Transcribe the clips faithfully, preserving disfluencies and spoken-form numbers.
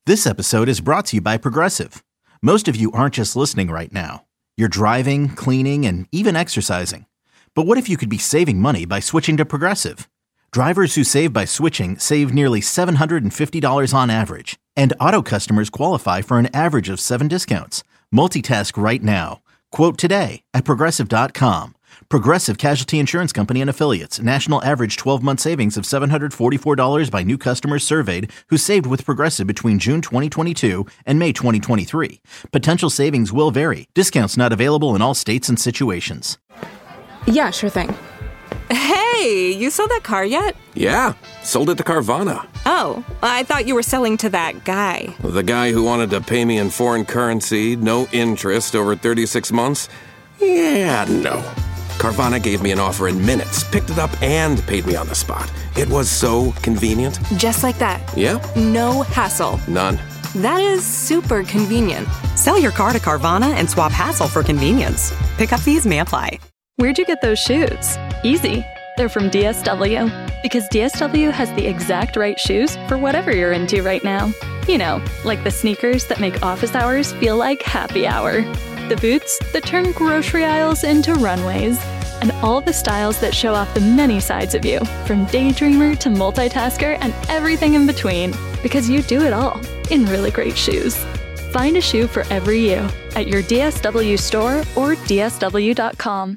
This episode is brought to you by Progressive. Most of you aren't just listening right now. You're driving, cleaning, and even exercising. But what if you could be saving money by switching to Progressive? Drivers who save by switching save nearly seven hundred fifty dollars on average. And auto customers qualify for an average of seven discounts. Multitask right now. Quote today at Progressive dot com. Progressive Casualty Insurance Company and Affiliates. National average twelve-month savings of seven hundred forty-four dollars by new customers surveyed who saved with Progressive between June twenty twenty-two and May twenty twenty-three. Potential savings will vary. Discounts not available in all states and situations. Yeah, sure thing. Hey, you sold that car yet? Yeah, sold it to Carvana. Oh, I thought you were selling to that guy. The guy who wanted to pay me in foreign currency, no interest, over thirty-six months? Yeah, no. Carvana gave me an offer in minutes, picked it up, and paid me on the spot. It was so convenient. Just like that. Yep. No hassle. None. That is super convenient. Sell your car to Carvana and swap hassle for convenience. Pickup fees may apply. Where'd you get those shoes? Easy. They're from D S W. Because D S W has the exact right shoes for whatever you're into right now. You know, like the sneakers that make office hours feel like happy hour. The boots that turn grocery aisles into runways. And all the styles that show off the many sides of you, from daydreamer to multitasker and everything in between. Because you do it all in really great shoes. Find a shoe for every you at your D S W store or D S W dot com.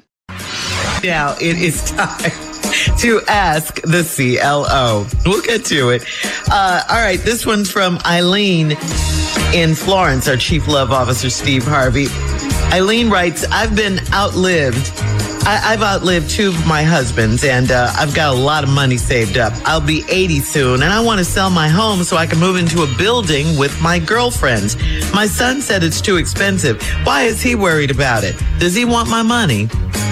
Now it is time to ask the C L O. We'll get to it. Uh, all right, this one's from Eileen in Florence, our Chief Love Officer, Steve Harvey. Eileen writes, I've been outlived. I, I've outlived two of my husbands, and uh, I've got a lot of money saved up. I'll be eighty soon, and I want to sell my home so I can move into a building with my girlfriends. My son said it's too expensive. Why is he worried about it? Does he want my money?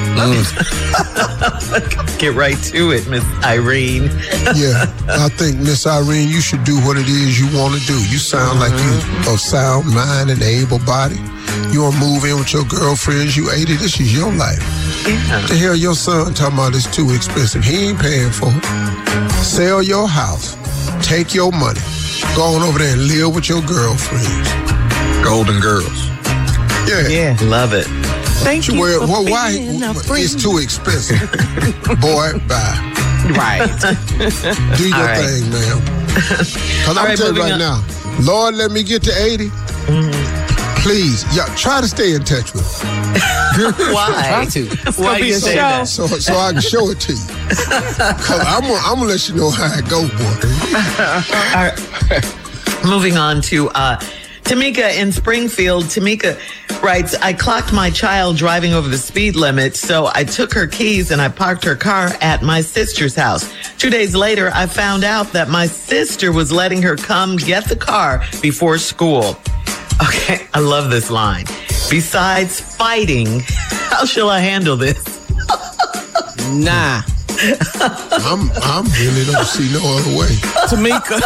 Mm. Get right to it, Miss Irene. Yeah, I think, Miss Irene, you should do what it is you want to do. You sound mm-hmm. like you of sound mind and able body. You want to move in with your girlfriends. You eighty. This is your life. Yeah. The hell your son talking about it's too expensive. He ain't paying for it. Sell your house. Take your money. Go on over there and live with your girlfriends. Golden girls. Yeah. Yeah, love it. Thank you. you well, for well, why? being a It's too expensive. Boy, bye. Right. Do your right. thing, ma'am. Because I'm right, telling you right on. now, Lord, let me get to eighty. Mm-hmm. Please, yeah, try to stay in touch with me. Why? Try to. Why you say that? So, so I can show it to you. Because I'm going I'm to let you know how it go, boy. All right. Moving on to uh, Tamika in Springfield. Tamika writes, I clocked my child driving over the speed limit, so I took her keys and I parked her car at my sister's house. Two days later, I found out that my sister was letting her come get the car before school. Okay, I love this line. Besides fighting, how shall I handle this? Nah. I'm, I'm really don't see no other way. Tamika.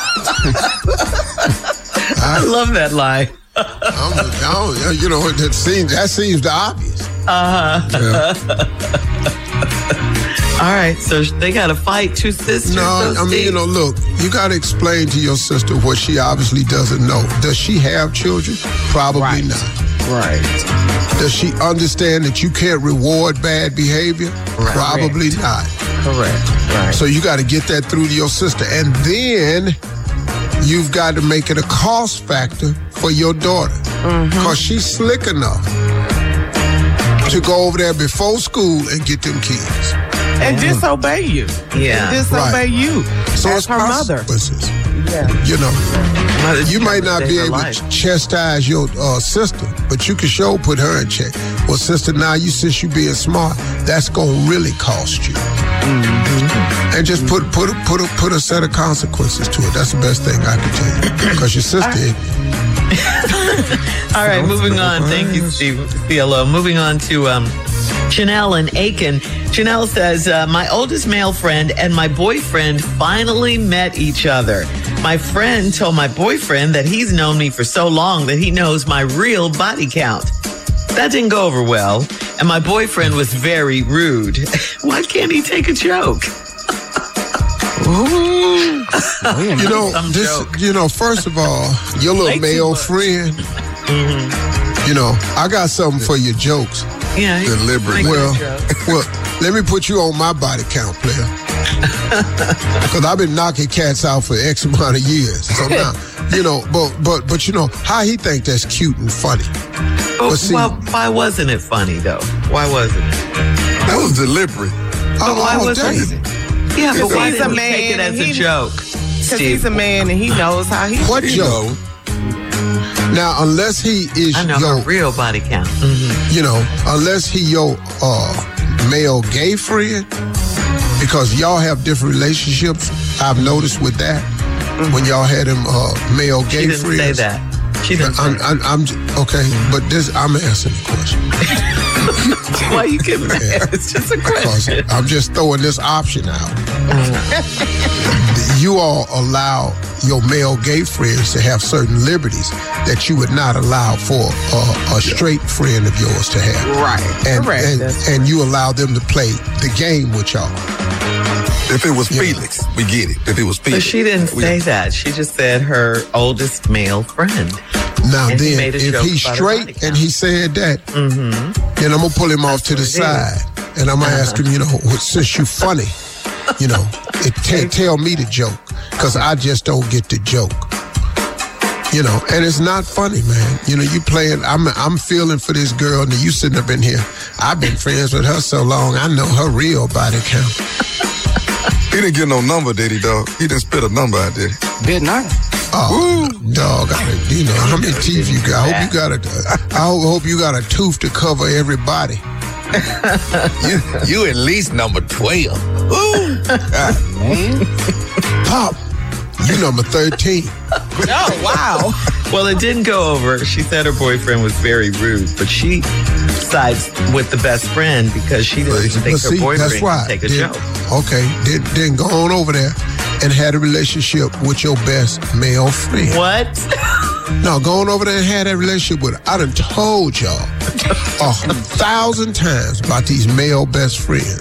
I, I love that line. I'm, I don't, you know, that seems, that seems the obvious. Uh-huh. Yeah. All right, so they got to fight two sisters. No, I mean, you know, look, you got to explain to your sister what she obviously doesn't know. Does she have children? Probably right. not. Right. Does she understand that you can't reward bad behavior? Right. Probably Correct. not. Correct. Right. So you got to get that through to your sister. And then you've got to make it a cost factor for your daughter. Because mm-hmm. she's slick enough to go over there before school and get them kids. And mm-hmm. disobey you. Yeah. And disobey right. you. So As it's her mother. Yeah. You know, you might not be able to chastise your uh, sister, but you can sure put her in check. Well, sister, now you since you being smart, that's gonna really cost you. Mm-hmm. And just put put a, put a, put a set of consequences to it. That's the best thing I can tell you. Because your sister. All right, moving on. Thank you, Steve. C L O. Moving on to um, Chanel in Aiken. Chanel says, uh, my oldest male friend and my boyfriend finally met each other. My friend told my boyfriend that he's known me for so long that he knows my real body count. That didn't go over well, and my boyfriend was very rude. Why can't he take a joke? You know, this. You know, first of all, your little male friend. Mm-hmm. You know, I got something for your jokes. Yeah, deliberate. Well, well, let me put you on my body count, player. Because I've been knocking cats out for X amount of years. So now, you know, but but but you know how he think that's cute and funny. Oh, see, well, why wasn't it funny though? Why wasn't it? That was deliberate. Oh, why oh, wasn't it? Yeah, but why he's didn't a he man take it as and a he- joke? Because he's a man and he knows how he. What You joke? know, Now, unless he is I know your, her real body count. Mm-hmm. you know, unless he your uh, male gay friend, because y'all have different relationships. I've noticed with that mm-hmm. when y'all had him uh, male gay She didn't friends. say that. She didn't. I'm, say I'm, I'm, I'm okay, but this I'm answering the question. Why are you getting mad? Yeah. It's just a Because question. I'm just throwing this option out. You all allow your male gay friends to have certain liberties that you would not allow for a, a straight friend of yours to have. Right. And, Correct. and, That's and you allow them to play the game with y'all. if it was Yeah. Felix, we get it. If it was But Felix. she didn't we- say that. She just said her oldest male friend. Now And he then, made a if joke he's about her straight body and count. he said that, Mm-hmm. then I'm gonna pull him off to the what it side, and I'm gonna Uh-huh. ask him, you know, well, since you funny, you know, it t- tell me the joke, cause I just don't get the joke. You know, and it's not funny, man. You know, you playing. I'm I'm feeling for this girl, and you sitting up in here. I've been friends with her so long, I know her real body count. He didn't get no number, did he, dog? He didn't spit a number out there. Did not. Oh, dog, I, you know, how many teeth you got? I hope you got a, I hope, hope you got a tooth to cover everybody. you, you at least number twelve. Ooh. God, man. Pop, you number thirteen. Oh, wow. Well, it didn't go over. She said her boyfriend was very rude, but she sides with the best friend because she doesn't think But her see, boyfriend that's why. can take a Then- joke. Okay, then, then go on over there and had a relationship with your best male friend. What? No, go on over there and had that relationship with her. I done told y'all a thousand times about these male best friends.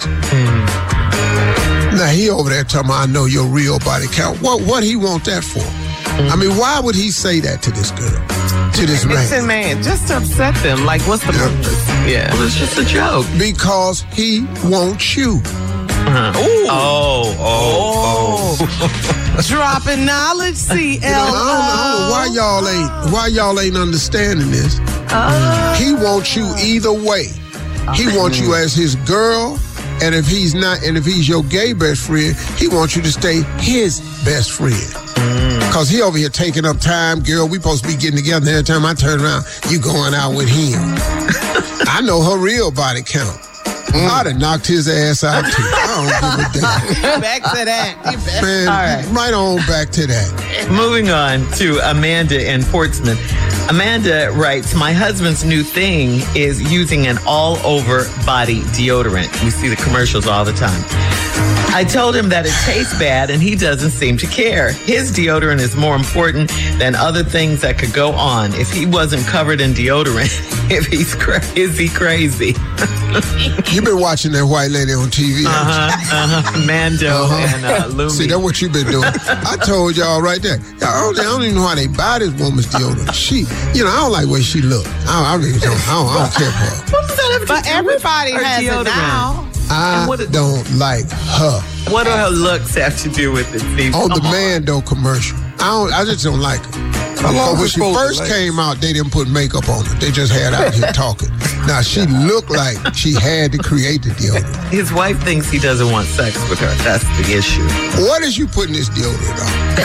Mm. Now he over there talking about, I know your real body count. What what he want that for? Mm. I mean, why would he say that to this girl? To this Listen, man? man, just to upset them. Like, what's the Yeah. purpose? Yeah. Well, it's just a joke. Because he wants you. Uh-huh. Oh, oh, oh. Dropping knowledge, C You know, I L don't, I don't know why y'all ain't why y'all ain't understanding this. He wants you either way. He wants you as his girl, and if he's not, and if he's your gay best friend, he wants you to stay his best friend. Cause he over here taking up time, girl. We supposed to be getting together. Every time I turn around, you going out with him. I know her real body count. I'd have knocked his ass out too. I don't give a damn. Back to that. Man, All right. right on back to that. Moving on to Amanda in Portsmouth. Amanda writes, my husband's new thing is using an all-over body deodorant. We see the commercials all the time. I told him that it tastes bad and he doesn't seem to care. His deodorant is more important than other things that could go on. If he wasn't covered in deodorant, if he's cra- is he crazy? You've been watching that white lady on T V. Uh-huh, uh-huh. Mando Uh-huh. and uh, Lumi. See, that's what you've been doing. I told y'all right there. Y'all, I, don't, I don't even know how they buy this woman's deodorant. She, you know, I don't like the way she look. I, I really don't. I don't, I don't care for her. What does that have to But do everybody with her has it deodorant? now. I what it- don't like her. What do her looks have to do with it, Steve? On the Come Mando commercial. I don't. I just don't like her. How long But when is she supposed to first last? came out, they didn't put makeup on her. They just had out here talking. Now, she looked like she had to create the deodorant. His wife thinks he doesn't want sex with her. That's the issue. What is you putting this deodorant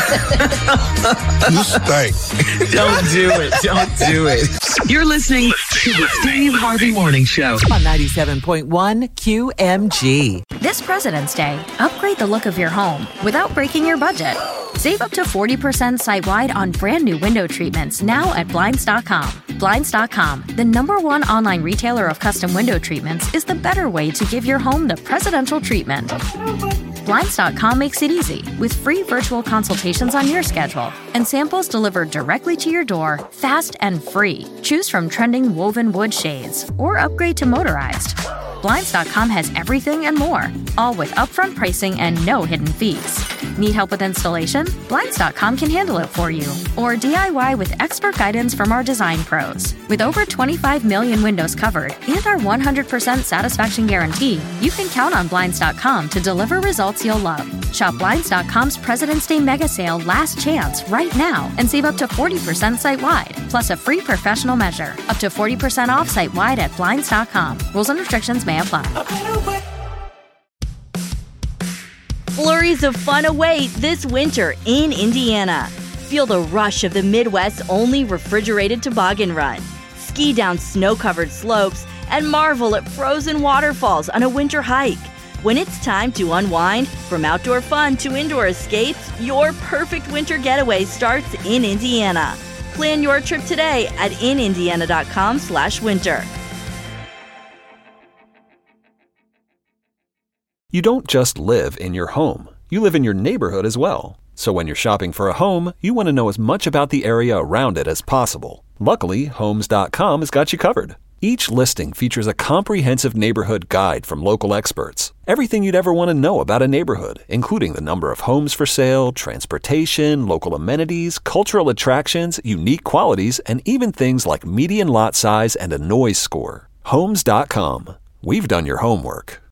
on? You stink. Don't do it. Don't do it. You're listening to the Steve Harvey Morning Show on ninety-seven point one Q M G. This President's Day, upgrade the look of your home without breaking your budget. Save up to forty percent site-wide on brand new window treatments now at Blinds dot com. Blinds dot com, the number one online retailer of custom window treatments, is the better way to give your home the presidential treatment. Blinds dot com makes it easy with free virtual consultations on your schedule and samples delivered directly to your door, fast and free. Choose from trending woven wood shades or upgrade to motorized. Blinds dot com has everything and more, all with upfront pricing and no hidden fees. Need help with installation? Blinds dot com can handle it for you. Or D I Y with expert guidance from our design pros. With over twenty-five million windows covered and our one hundred percent satisfaction guarantee, you can count on Blinds dot com to deliver results you'll love. Shop Blinds dot com's President's Day mega sale last chance right now and save up to forty percent site-wide, plus a free professional measure. Up to forty percent off site-wide at Blinds dot com. Rules and restrictions may apply. Flurries of fun await this winter in Indiana. Feel the rush of the Midwest's only refrigerated toboggan run. Ski down snow-covered slopes and marvel at frozen waterfalls on a winter hike. When it's time to unwind, from outdoor fun to indoor escapes, your perfect winter getaway starts in Indiana. Plan your trip today at in indiana dot com slash winter. You don't just live in your home, you live in your neighborhood as well. So when you're shopping for a home, you want to know as much about the area around it as possible. Luckily, homes dot com has got you covered. Each listing features a comprehensive neighborhood guide from local experts. Everything you'd ever want to know about a neighborhood, including the number of homes for sale, transportation, local amenities, cultural attractions, unique qualities, and even things like median lot size and a noise score. homes dot com. We've done your homework.